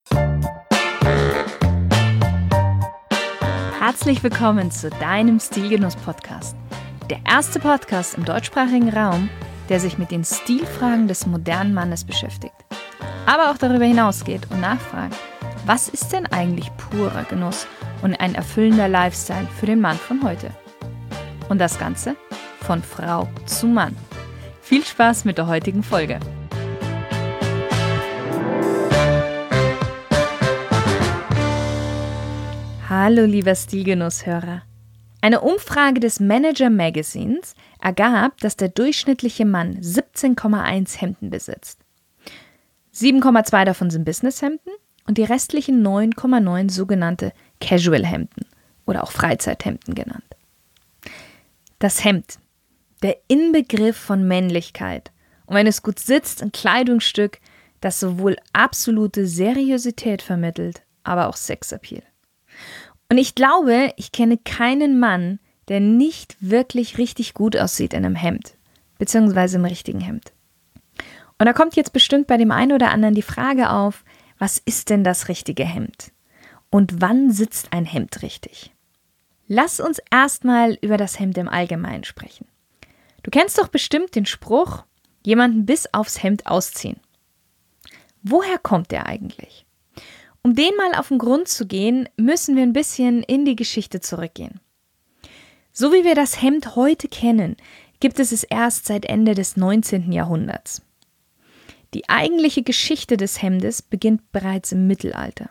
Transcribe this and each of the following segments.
Herzlich willkommen zu deinem Stilgenuss-Podcast. Der erste Podcast im deutschsprachigen Raum, der sich mit den Stilfragen des modernen Mannes beschäftigt. Aber auch darüber hinausgeht und nachfragt, was ist denn eigentlich purer Genuss und ein erfüllender Lifestyle für den Mann von heute? Und das Ganze von Frau zu Mann. Viel Spaß mit der heutigen Folge. Hallo lieber Stilgenusshörer. Eine Umfrage des Manager Magazins ergab, dass der durchschnittliche Mann 17,1 Hemden besitzt. 7,2 davon sind Businesshemden und die restlichen 9,9 sogenannte Casual-Hemden oder auch Freizeithemden genannt. Das Hemd, der Inbegriff von Männlichkeit und wenn es gut sitzt, ein Kleidungsstück, das sowohl absolute Seriosität vermittelt, aber auch Sexappeal. Und ich glaube, ich kenne keinen Mann, der nicht wirklich richtig gut aussieht in einem Hemd, beziehungsweise im richtigen Hemd. Und da kommt jetzt bestimmt bei dem einen oder anderen die Frage auf, was ist denn das richtige Hemd? Und wann sitzt ein Hemd richtig? Lass uns erstmal über das Hemd im Allgemeinen sprechen. Du kennst doch bestimmt den Spruch, jemanden bis aufs Hemd ausziehen. Woher kommt der eigentlich? Um den mal auf den Grund zu gehen, müssen wir ein bisschen in die Geschichte zurückgehen. So wie wir das Hemd heute kennen, gibt es erst seit Ende des 19. Jahrhunderts. Die eigentliche Geschichte des Hemdes beginnt bereits im Mittelalter.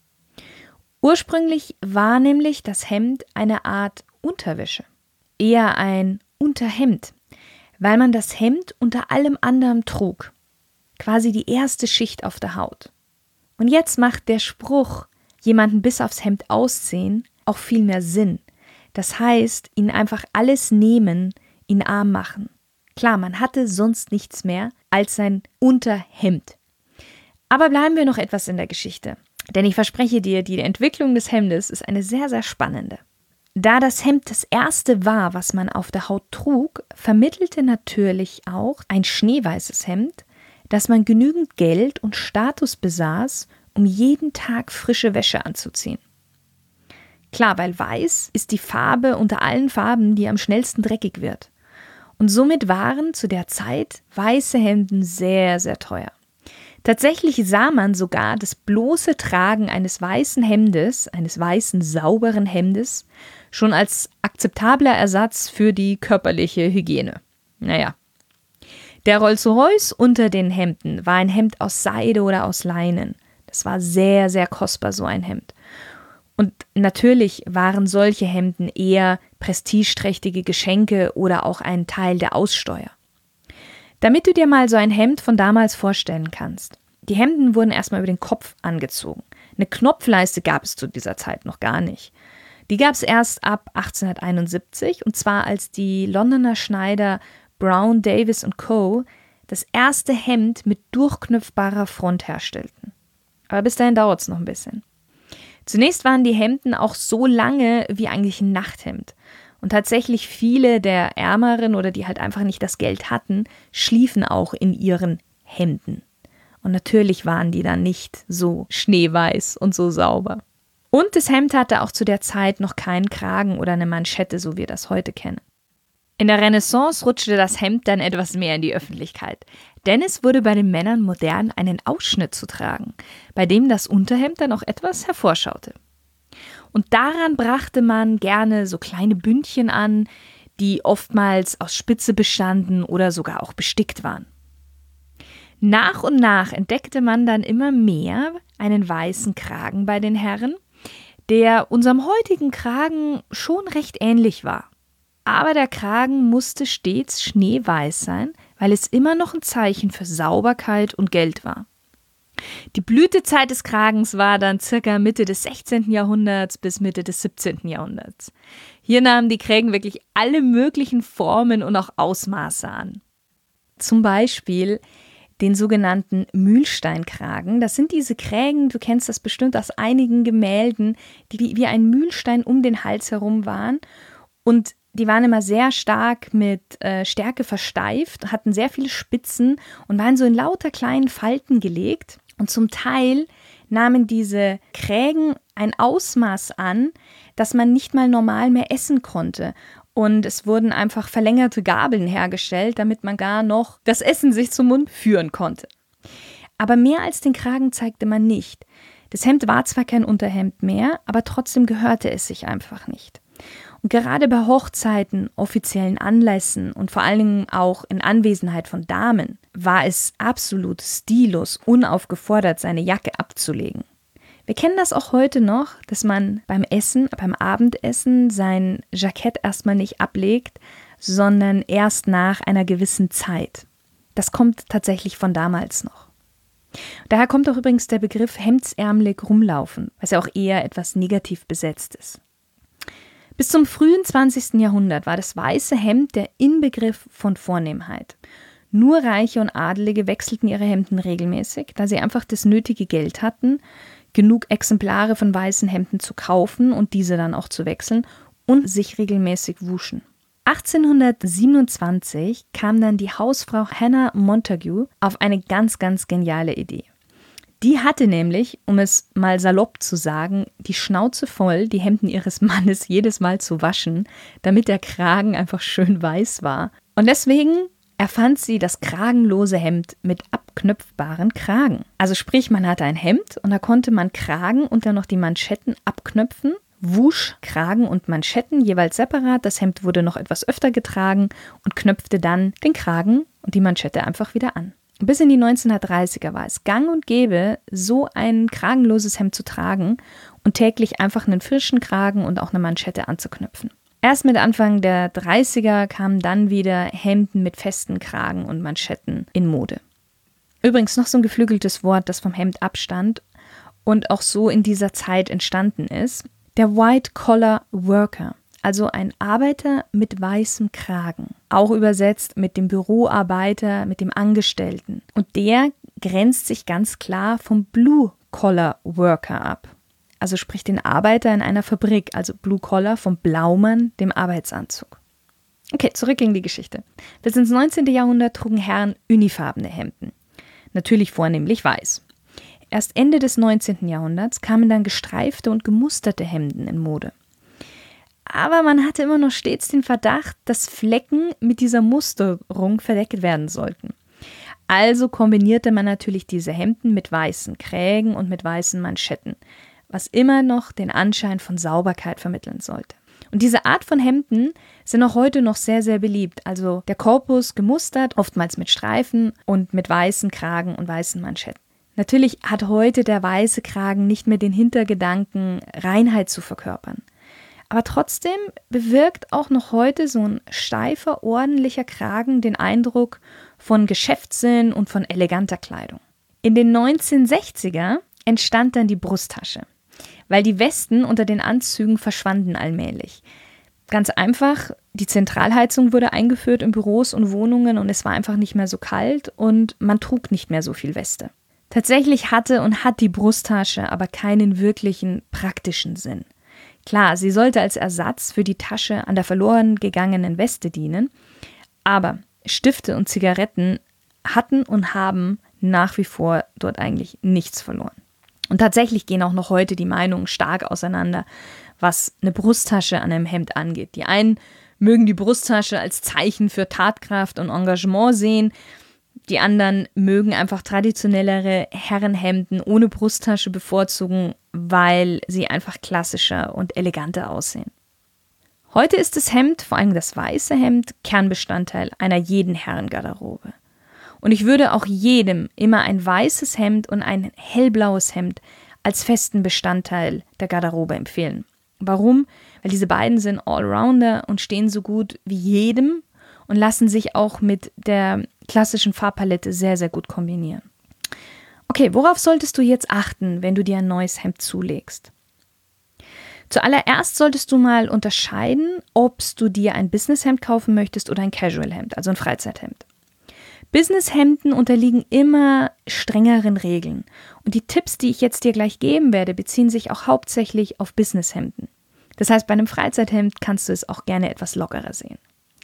Ursprünglich war nämlich das Hemd eine Art Unterwäsche, eher ein Unterhemd, weil man das Hemd unter allem anderen trug, quasi die erste Schicht auf der Haut. Und jetzt macht der Spruch, jemanden bis aufs Hemd ausziehen, auch viel mehr Sinn. Das heißt, ihn einfach alles nehmen, ihn arm machen. Klar, man hatte sonst nichts mehr als sein Unterhemd. Aber bleiben wir noch etwas in der Geschichte. Denn ich verspreche dir, die Entwicklung des Hemdes ist eine sehr, sehr spannende. Da das Hemd das erste war, was man auf der Haut trug, vermittelte natürlich auch ein schneeweißes Hemd, dass man genügend Geld und Status besaß, um jeden Tag frische Wäsche anzuziehen. Klar, weil weiß ist die Farbe unter allen Farben, die am schnellsten dreckig wird. Und somit waren zu der Zeit weiße Hemden sehr, sehr teuer. Tatsächlich sah man sogar das bloße Tragen eines weißen Hemdes, eines weißen, sauberen Hemdes, schon als akzeptabler Ersatz für die körperliche Hygiene. Naja. Der Rolls-Royce unter den Hemden war ein Hemd aus Seide oder aus Leinen. Das war sehr, sehr kostbar, so ein Hemd. Und natürlich waren solche Hemden eher prestigeträchtige Geschenke oder auch ein Teil der Aussteuer. Damit du dir mal so ein Hemd von damals vorstellen kannst. Die Hemden wurden erstmal über den Kopf angezogen. Eine Knopfleiste gab es zu dieser Zeit noch gar nicht. Die gab es erst ab 1871 und zwar als die Londoner Schneider Brown, Davis & Co. das erste Hemd mit durchknöpfbarer Front herstellten. Aber bis dahin dauert es noch ein bisschen. Zunächst waren die Hemden auch so lange wie eigentlich ein Nachthemd. Und tatsächlich viele der Ärmeren oder die halt einfach nicht das Geld hatten, schliefen auch in ihren Hemden. Und natürlich waren die dann nicht so schneeweiß und so sauber. Und das Hemd hatte auch zu der Zeit noch keinen Kragen oder eine Manschette, so wie wir das heute kennen. In der Renaissance rutschte das Hemd dann etwas mehr in die Öffentlichkeit, denn es wurde bei den Männern modern, einen Ausschnitt zu tragen, bei dem das Unterhemd dann auch etwas hervorschaute. Und daran brachte man gerne so kleine Bündchen an, die oftmals aus Spitze bestanden oder sogar auch bestickt waren. Nach und nach entdeckte man dann immer mehr einen weißen Kragen bei den Herren, der unserem heutigen Kragen schon recht ähnlich war. Aber der Kragen musste stets schneeweiß sein, weil es immer noch ein Zeichen für Sauberkeit und Geld war. Die Blütezeit des Kragens war dann circa Mitte des 16. Jahrhunderts bis Mitte des 17. Jahrhunderts. Hier nahmen die Kragen wirklich alle möglichen Formen und auch Ausmaße an. Zum Beispiel den sogenannten Mühlsteinkragen. Das sind diese Kragen, du kennst das bestimmt aus einigen Gemälden, die wie ein Mühlstein um den Hals herum waren. Und die waren immer sehr stark mit Stärke versteift, hatten sehr viele Spitzen und waren so in lauter kleinen Falten gelegt. Und zum Teil nahmen diese Krägen ein Ausmaß an, dass man nicht mal normal mehr essen konnte. Und es wurden einfach verlängerte Gabeln hergestellt, damit man gar noch das Essen sich zum Mund führen konnte. Aber mehr als den Kragen zeigte man nicht. Das Hemd war zwar kein Unterhemd mehr, aber trotzdem gehörte es sich einfach nicht. Und gerade bei Hochzeiten, offiziellen Anlässen und vor allen Dingen auch in Anwesenheit von Damen war es absolut stillos, unaufgefordert, seine Jacke abzulegen. Wir kennen das auch heute noch, dass man beim Abendessen sein Jackett erstmal nicht ablegt, sondern erst nach einer gewissen Zeit. Das kommt tatsächlich von damals noch. Daher kommt auch übrigens der Begriff hemdsärmelig rumlaufen, was ja auch eher etwas negativ besetzt ist. Bis zum frühen 20. Jahrhundert war das weiße Hemd der Inbegriff von Vornehmheit. Nur Reiche und Adelige wechselten ihre Hemden regelmäßig, da sie einfach das nötige Geld hatten, genug Exemplare von weißen Hemden zu kaufen und diese dann auch zu wechseln und sich regelmäßig wuschen. 1827 kam dann die Hausfrau Hannah Montagu auf eine ganz, ganz geniale Idee. Die hatte nämlich, um es mal salopp zu sagen, die Schnauze voll, die Hemden ihres Mannes jedes Mal zu waschen, damit der Kragen einfach schön weiß war. Und deswegen erfand sie das kragenlose Hemd mit abknöpfbaren Kragen. Also sprich, man hatte ein Hemd und da konnte man Kragen und dann noch die Manschetten abknöpfen. Wusch, Kragen und Manschetten jeweils separat. Das Hemd wurde noch etwas öfter getragen und knöpfte dann den Kragen und die Manschette einfach wieder an. Bis in die 1930er war es gang und gäbe, so ein kragenloses Hemd zu tragen und täglich einfach einen frischen Kragen und auch eine Manschette anzuknöpfen. Erst mit Anfang der 30er kamen dann wieder Hemden mit festen Kragen und Manschetten in Mode. Übrigens noch so ein geflügeltes Wort, das vom Hemd abstammt und auch so in dieser Zeit entstanden ist. Der White-Collar-Worker, also ein Arbeiter mit weißem Kragen, auch übersetzt mit dem Büroarbeiter, mit dem Angestellten. Und der grenzt sich ganz klar vom Blue-Collar-Worker ab. Also sprich den Arbeiter in einer Fabrik, also Blue-Collar vom Blaumann, dem Arbeitsanzug. Okay, zurück in die Geschichte. Bis ins 19. Jahrhundert trugen Herren unifarbene Hemden. Natürlich vornehmlich weiß. Erst Ende des 19. Jahrhunderts kamen dann gestreifte und gemusterte Hemden in Mode. Aber man hatte immer noch stets den Verdacht, dass Flecken mit dieser Musterung verdeckt werden sollten. Also kombinierte man natürlich diese Hemden mit weißen Krägen und mit weißen Manschetten, was immer noch den Anschein von Sauberkeit vermitteln sollte. Und diese Art von Hemden sind auch heute noch sehr, sehr beliebt. Also der Korpus gemustert, oftmals mit Streifen und mit weißen Kragen und weißen Manschetten. Natürlich hat heute der weiße Kragen nicht mehr den Hintergedanken, Reinheit zu verkörpern. Aber trotzdem bewirkt auch noch heute so ein steifer, ordentlicher Kragen den Eindruck von Geschäftssinn und von eleganter Kleidung. In den 1960er entstand dann die Brusttasche, weil die Westen unter den Anzügen verschwanden allmählich. Ganz einfach, die Zentralheizung wurde eingeführt in Büros und Wohnungen und es war einfach nicht mehr so kalt und man trug nicht mehr so viel Weste. Tatsächlich hatte und hat die Brusttasche aber keinen wirklichen praktischen Sinn. Klar, sie sollte als Ersatz für die Tasche an der verloren gegangenen Weste dienen, aber Stifte und Zigaretten hatten und haben nach wie vor dort eigentlich nichts verloren. Und tatsächlich gehen auch noch heute die Meinungen stark auseinander, was eine Brusttasche an einem Hemd angeht. Die einen mögen die Brusttasche als Zeichen für Tatkraft und Engagement sehen, die anderen mögen einfach traditionellere Herrenhemden ohne Brusttasche bevorzugen, weil sie einfach klassischer und eleganter aussehen. Heute ist das Hemd, vor allem das weiße Hemd, Kernbestandteil einer jeden Herrengarderobe. Und ich würde auch jedem immer ein weißes Hemd und ein hellblaues Hemd als festen Bestandteil der Garderobe empfehlen. Warum? Weil diese beiden sind Allrounder und stehen so gut wie jedem und lassen sich auch mit der klassischen Farbpalette sehr, sehr gut kombinieren. Okay, worauf solltest du jetzt achten, wenn du dir ein neues Hemd zulegst? Zuallererst solltest du mal unterscheiden, ob du dir ein Businesshemd kaufen möchtest oder ein Casualhemd, also ein Freizeithemd. Businesshemden unterliegen immer strengeren Regeln. Und die Tipps, die ich jetzt dir gleich geben werde, beziehen sich auch hauptsächlich auf Businesshemden. Das heißt, bei einem Freizeithemd kannst du es auch gerne etwas lockerer sehen.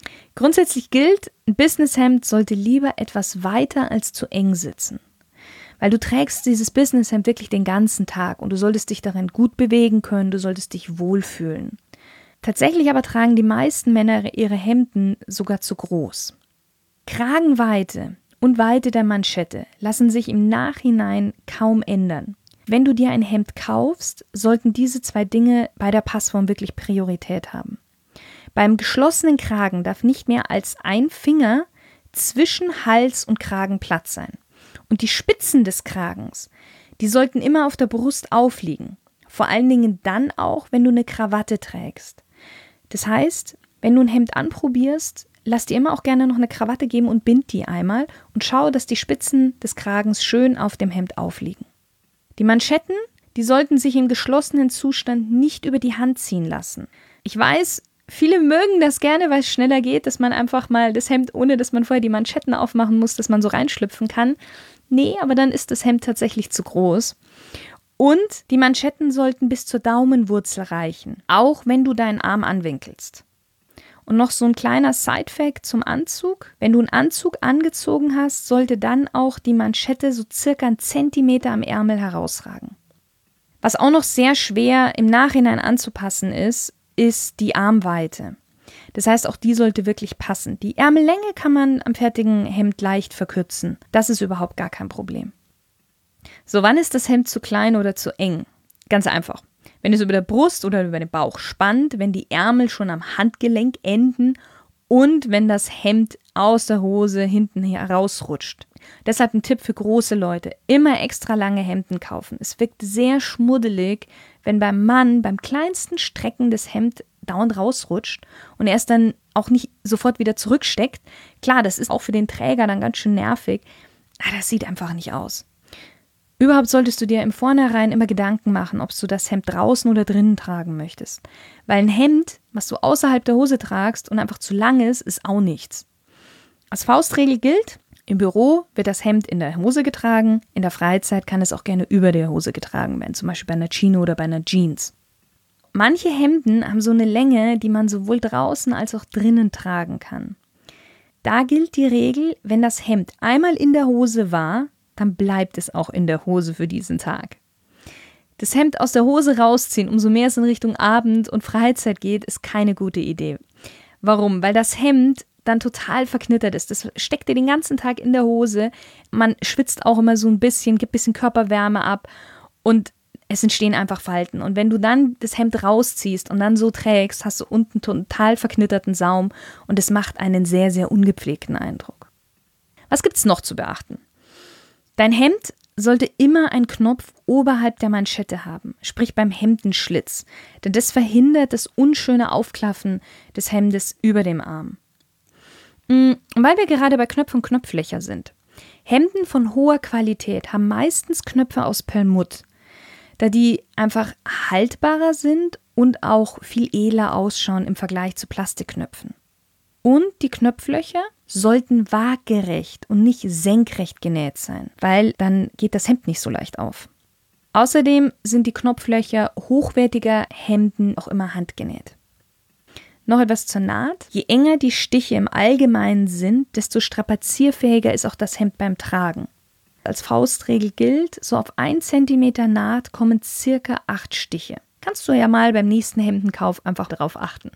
Grundsätzlich gilt, ein Businesshemd sollte lieber etwas weiter als zu eng sitzen. Weil du trägst dieses Businesshemd wirklich den ganzen Tag und du solltest dich darin gut bewegen können, du solltest dich wohlfühlen. Tatsächlich aber tragen die meisten Männer ihre Hemden sogar zu groß. Kragenweite und Weite der Manschette lassen sich im Nachhinein kaum ändern. Wenn du dir ein Hemd kaufst, sollten diese 2 Dinge bei der Passform wirklich Priorität haben. Beim geschlossenen Kragen darf nicht mehr als ein Finger zwischen Hals und Kragen Platz sein. Und die Spitzen des Kragens, die sollten immer auf der Brust aufliegen. Vor allen Dingen dann auch, wenn du eine Krawatte trägst. Das heißt, wenn du ein Hemd anprobierst, lass dir immer auch gerne noch eine Krawatte geben und bind die einmal und schau, dass die Spitzen des Kragens schön auf dem Hemd aufliegen. Die Manschetten, die sollten sich im geschlossenen Zustand nicht über die Hand ziehen lassen. Ich weiß, viele mögen das gerne, weil es schneller geht, dass man einfach mal das Hemd, ohne dass man vorher die Manschetten aufmachen muss, dass man so reinschlüpfen kann. Nee, aber dann ist das Hemd tatsächlich zu groß. Und die Manschetten sollten bis zur Daumenwurzel reichen, auch wenn du deinen Arm anwinkelst. Und noch so ein kleiner Side-Fact zum Anzug. Wenn du einen Anzug angezogen hast, sollte dann auch die Manschette so circa 1 Zentimeter am Ärmel herausragen. Was auch noch sehr schwer im Nachhinein anzupassen ist die Armweite. Das heißt, auch die sollte wirklich passen. Die Ärmellänge kann man am fertigen Hemd leicht verkürzen. Das ist überhaupt gar kein Problem. So, wann ist das Hemd zu klein oder zu eng? Ganz einfach. Wenn es über der Brust oder über den Bauch spannt, wenn die Ärmel schon am Handgelenk enden und wenn das Hemd aus der Hose hinten herausrutscht. Deshalb ein Tipp für große Leute, immer extra lange Hemden kaufen. Es wirkt sehr schmuddelig, wenn beim Mann beim kleinsten Strecken das Hemd dauernd rausrutscht und er es dann auch nicht sofort wieder zurücksteckt. Klar, das ist auch für den Träger dann ganz schön nervig, aber das sieht einfach nicht aus. Überhaupt solltest du dir im Vornherein immer Gedanken machen, ob du das Hemd draußen oder drinnen tragen möchtest. Weil ein Hemd, was du außerhalb der Hose tragst und einfach zu lang ist auch nichts. Als Faustregel gilt, im Büro wird das Hemd in der Hose getragen, in der Freizeit kann es auch gerne über der Hose getragen werden, zum Beispiel bei einer Chino oder bei einer Jeans. Manche Hemden haben so eine Länge, die man sowohl draußen als auch drinnen tragen kann. Da gilt die Regel, wenn das Hemd einmal in der Hose war, dann bleibt es auch in der Hose für diesen Tag. Das Hemd aus der Hose rausziehen, umso mehr es in Richtung Abend und Freizeit geht, ist keine gute Idee. Warum? Weil das Hemd dann total verknittert ist. Das steckt dir den ganzen Tag in der Hose. Man schwitzt auch immer so ein bisschen, gibt ein bisschen Körperwärme ab und es entstehen einfach Falten. Und wenn du dann das Hemd rausziehst und dann so trägst, hast du unten total verknitterten Saum und es macht einen sehr, sehr ungepflegten Eindruck. Was gibt es noch zu beachten? Dein Hemd sollte immer einen Knopf oberhalb der Manschette haben, sprich beim Hemdenschlitz, denn das verhindert das unschöne Aufklaffen des Hemdes über dem Arm. Und weil wir gerade bei Knöpfen und Knopflöcher sind. Hemden von hoher Qualität haben meistens Knöpfe aus Perlmutt, da die einfach haltbarer sind und auch viel edler ausschauen im Vergleich zu Plastikknöpfen. Und die Knopflöcher sollten waagerecht und nicht senkrecht genäht sein, weil dann geht das Hemd nicht so leicht auf. Außerdem sind die Knopflöcher hochwertiger Hemden auch immer handgenäht. Noch etwas zur Naht. Je enger die Stiche im Allgemeinen sind, desto strapazierfähiger ist auch das Hemd beim Tragen. Als Faustregel gilt, so auf 1 cm Naht kommen ca. 8 Stiche. Kannst du ja mal beim nächsten Hemdenkauf einfach darauf achten.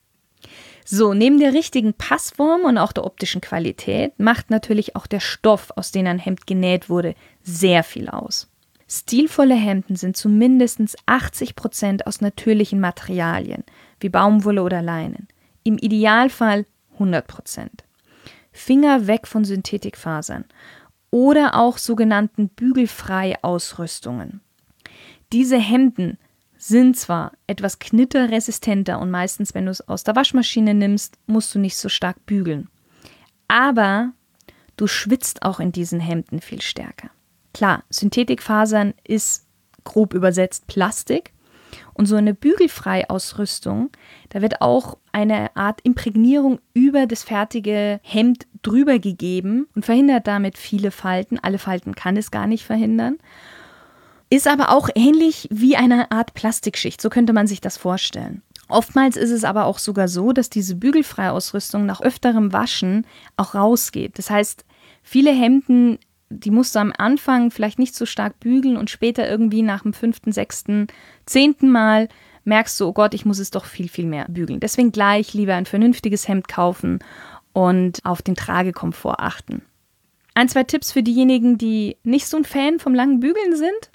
So, neben der richtigen Passform und auch der optischen Qualität macht natürlich auch der Stoff, aus dem ein Hemd genäht wurde, sehr viel aus. Stilvolle Hemden sind zu mindestens 80% aus natürlichen Materialien, wie Baumwolle oder Leinen. Im Idealfall 100%. Finger weg von Synthetikfasern oder auch sogenannten Bügelfrei-Ausrüstungen. Diese Hemden sind zwar etwas knitterresistenter und meistens, wenn du es aus der Waschmaschine nimmst, musst du nicht so stark bügeln. Aber du schwitzt auch in diesen Hemden viel stärker. Klar, Synthetikfasern ist grob übersetzt Plastik und so eine Bügelfrei-Ausrüstung, da wird auch eine Art Imprägnierung über das fertige Hemd drüber gegeben und verhindert damit viele Falten. Alle Falten kann es gar nicht verhindern. Ist aber auch ähnlich wie eine Art Plastikschicht, so könnte man sich das vorstellen. Oftmals ist es aber auch sogar so, dass diese Bügelfrei-Ausrüstung nach öfterem Waschen auch rausgeht. Das heißt, viele Hemden die musst du am Anfang vielleicht nicht so stark bügeln und später irgendwie nach dem 5., 6., 10. Mal merkst du, oh Gott, ich muss es doch viel, viel mehr bügeln. Deswegen gleich lieber ein vernünftiges Hemd kaufen und auf den Tragekomfort achten. 1, 2 Tipps für diejenigen, die nicht so ein Fan vom langen Bügeln sind.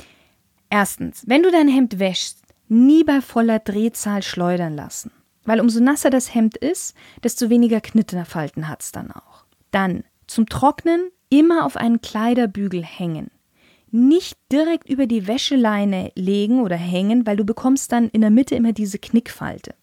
Erstens, wenn du dein Hemd wäschst, nie bei voller Drehzahl schleudern lassen. Weil umso nasser das Hemd ist, desto weniger Knitterfalten hat es dann auch. Dann zum Trocknen immer auf einen Kleiderbügel hängen. Nicht direkt über die Wäscheleine legen oder hängen, weil du bekommst dann in der Mitte immer diese Knickfalte.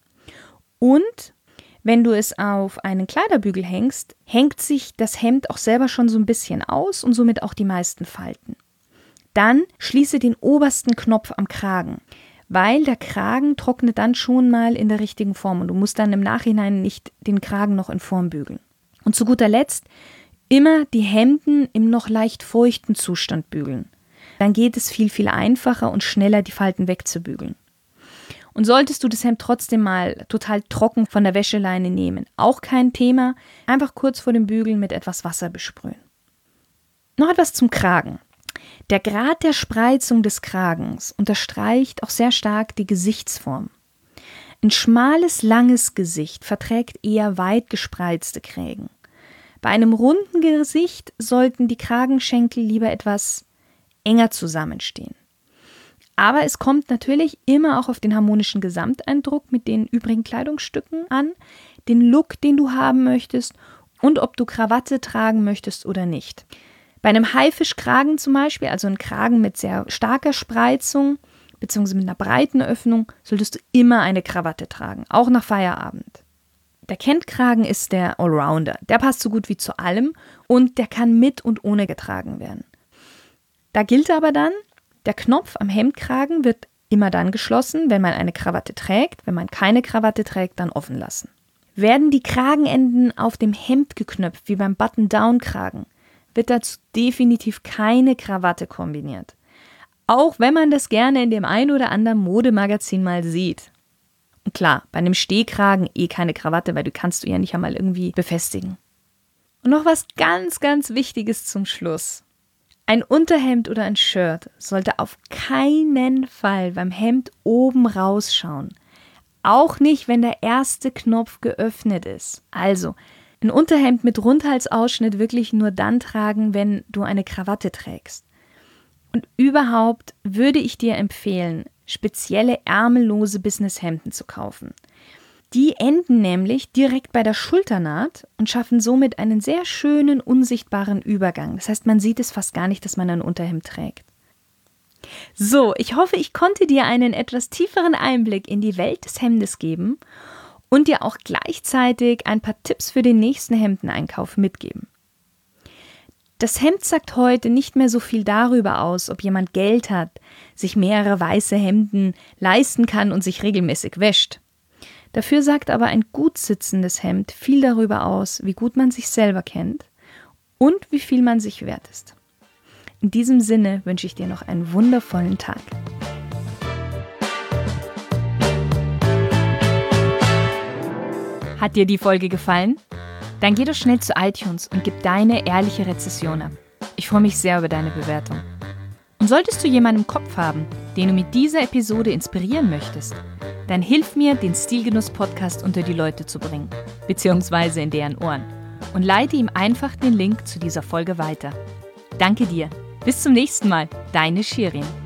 Und wenn du es auf einen Kleiderbügel hängst, hängt sich das Hemd auch selber schon so ein bisschen aus und somit auch die meisten Falten. Dann schließe den obersten Knopf am Kragen, weil der Kragen trocknet dann schon mal in der richtigen Form und du musst dann im Nachhinein nicht den Kragen noch in Form bügeln. Und zu guter Letzt immer die Hemden im noch leicht feuchten Zustand bügeln. Dann geht es viel, viel einfacher und schneller, die Falten wegzubügeln. Und solltest du das Hemd trotzdem mal total trocken von der Wäscheleine nehmen, auch kein Thema, einfach kurz vor dem Bügeln mit etwas Wasser besprühen. Noch etwas zum Kragen. Der Grad der Spreizung des Kragens unterstreicht auch sehr stark die Gesichtsform. Ein schmales, langes Gesicht verträgt eher weit gespreizte Kragen. Bei einem runden Gesicht sollten die Kragenschenkel lieber etwas enger zusammenstehen. Aber es kommt natürlich immer auch auf den harmonischen Gesamteindruck mit den übrigen Kleidungsstücken an, den Look, den du haben möchtest und ob du Krawatte tragen möchtest oder nicht. Bei einem Haifischkragen zum Beispiel, also ein Kragen mit sehr starker Spreizung bzw. mit einer breiten Öffnung, solltest du immer eine Krawatte tragen, auch nach Feierabend. Der Kentkragen ist der Allrounder, der passt so gut wie zu allem und der kann mit und ohne getragen werden. Da gilt aber dann, der Knopf am Hemdkragen wird immer dann geschlossen, wenn man eine Krawatte trägt. Wenn man keine Krawatte trägt, dann offen lassen. Werden die Kragenenden auf dem Hemd geknöpft, wie beim Button-Down-Kragen, wird dazu definitiv keine Krawatte kombiniert. Auch wenn man das gerne in dem ein oder anderen Modemagazin mal sieht. Und klar, bei einem Stehkragen keine Krawatte, weil du kannst du ja nicht einmal irgendwie befestigen. Und noch was ganz, ganz Wichtiges zum Schluss. Ein Unterhemd oder ein Shirt sollte auf keinen Fall beim Hemd oben rausschauen. Auch nicht, wenn der erste Knopf geöffnet ist. Also, ein Unterhemd mit Rundhalsausschnitt wirklich nur dann tragen, wenn du eine Krawatte trägst. Und überhaupt würde ich dir empfehlen, spezielle ärmellose Businesshemden zu kaufen. Die enden nämlich direkt bei der Schulternaht und schaffen somit einen sehr schönen, unsichtbaren Übergang. Das heißt, man sieht es fast gar nicht, dass man ein Unterhemd trägt. So, ich hoffe, ich konnte dir einen etwas tieferen Einblick in die Welt des Hemdes geben und dir auch gleichzeitig ein paar Tipps für den nächsten Hemdeneinkauf mitgeben. Das Hemd sagt heute nicht mehr so viel darüber aus, ob jemand Geld hat, sich mehrere weiße Hemden leisten kann und sich regelmäßig wäscht. Dafür sagt aber ein gut sitzendes Hemd viel darüber aus, wie gut man sich selber kennt und wie viel man sich wert ist. In diesem Sinne wünsche ich dir noch einen wundervollen Tag. Hat dir die Folge gefallen? Dann geh doch schnell zu iTunes und gib deine ehrliche Rezession ab. Ich freue mich sehr über deine Bewertung. Und solltest du jemanden im Kopf haben, den du mit dieser Episode inspirieren möchtest, dann hilf mir, den Stilgenuss-Podcast unter die Leute zu bringen, beziehungsweise in deren Ohren, und leite ihm einfach den Link zu dieser Folge weiter. Danke dir. Bis zum nächsten Mal. Deine Shirin.